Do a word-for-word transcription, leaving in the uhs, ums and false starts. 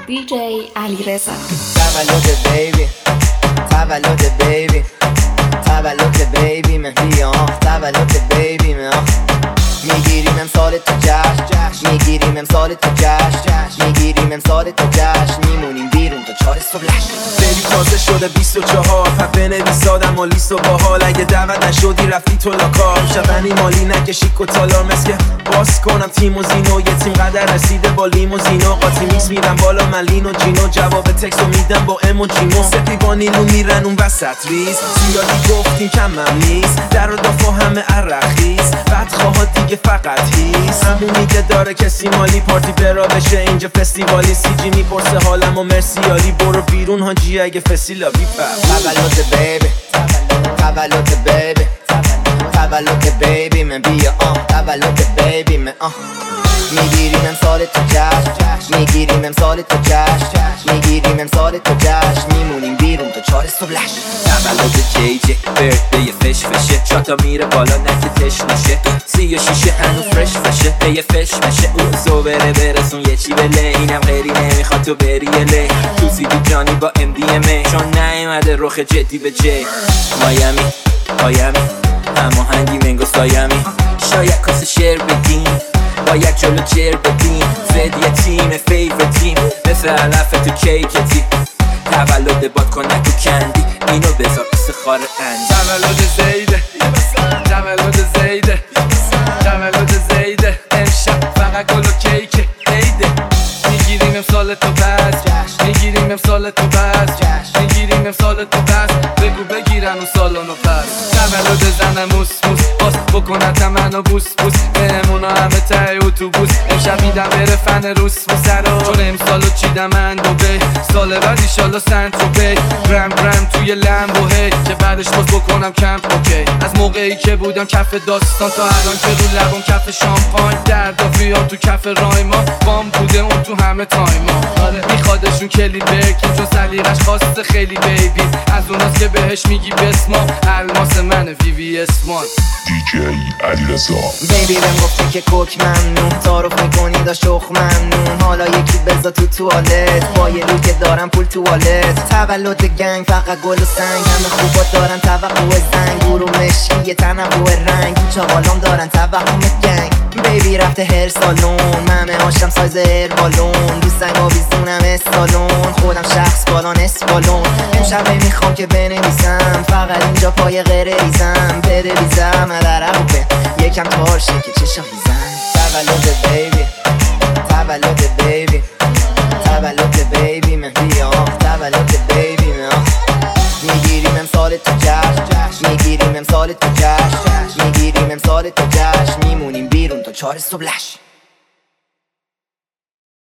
دی جی علیرضا. تولد بیبی، تولد بیبی، تولد بیبی من بیا، تولد بیبی من میگیریم امسال تو جشن، میگیریم امسال تو جشن، میگیریم امسال تو جشن، میمونیم بیرون تا چهار صبح لش. بیبی تازه شده بیست و چهار، پس بنویس آدم و لیست و باحال. اگه دعوت نشدی رفتی تو لاکار، شبنی مالی نکشی و تالار. مثل باز کنم تیم و زینو، یه تیم قدر رسیده با لیموزینو. قاطی میکس میدم بالا ملین و جینو، جواب تکسو میدم با ام و جیمو. سپی با نیلو میرن اون وسط ریز، زیادی گفتیم کمم نیست. در و دافا همه عرقیز، بعد خواهد دیگه فقط هیست. همون میگه داره کسی مالی، پارتی برا بشه اینجا فستیوالی. سی جی میپرسه حالم و مرسیالی، برو بیرون هاجی اگه فسیلا بیپر. تولد بیبی، تولد بیبی، تولد بیبی من بیا آه، تولد بیبی من آه. میگیریم امسال تو جشن، میگیریم امسال تو جشن، میگیریم امسال تو جشن، میمونیم بیرون تا چهار صبح لش. تولد جی جی برده فش فشه، شاتا میره بالا نکه تش نشه. سی و شیشه هنو فرش فشه، یه فش فشه. اون سو بره برسون یه چی بله، اینم غیری نمیخواد تو بری لی. تو زیدی جانی با ام دی ام ای، چون نیومده رخ جدی به جی. مایامی آیامی هماهنگی منگو سایمی، شاید کاس شعر بدیم با یک جلو جر بدیم. زد یه تیم فیور تیم، مثل علف تو کیکتی. تولد باد کنک و کندی، اینو بذار بسه خار اندی. تولد زیده، تولد زیده، تولد زیده. امشب فقط گل و کیک عیده. میگیریم امسال تو بس، میگیریم امسال تو بس، میگیریم امسال تو بس. بگو بگیرن و سالانو پس. تولد زنم موس موس، باز بکنت منو بوس بوس. بهمونا همه تای اتوبوس، امشب میدم بره فن روس موسرو. چون امسالو چیدم من دوبه، سال بعد ایشالا سنت رو بی. گرم گرم توی لمبو هی، که بعدش باز بکنم کمپ اوکی. از موقعی که بودم کف داستان تا الان که رو لبم کف شامپاین. دردافیام تو کف رایما، بام بوده اون تو همه تایما. آره میخوادشون کلی برکیم، چون سلیقش خواسته خیلی بیبی. از اوناست که بهش میگی بسما، الماس من وی وی اسمان. دی جی علیرضا. بیبی بهم گفته که کوک ممنون، تعارف میکنی دا شخ ممنون. حالا یکی بزا تو توالت، با یه لوک دارم پول توالت. تولد گنگ فقط گل و سنگ، همه خوبات دارن توقع زنگ. گورو مشکی یه تنوع رنگ، چاقالام دارن توقع گنگ. بیبی رفته هر سالون، ممه هاشم سایز هر بالون. دوستنگ آویزونم استالون، خودم شخص بالان اسپالون. امشب نمیخوام که بنویسم، فقط اینجا پای غیر ریزم. بره ریزم عرقه یکم تارشه که چشا هیزم. تولد بیبی، تولد بیبی، تولد بیبی من بیا، تولد بیبی من. میگیریم امسال تو جشن، میگیریم امسال تو جشن، میگیریم امسال تو جشن، میمونیم بیرون تا چهار صبح لش.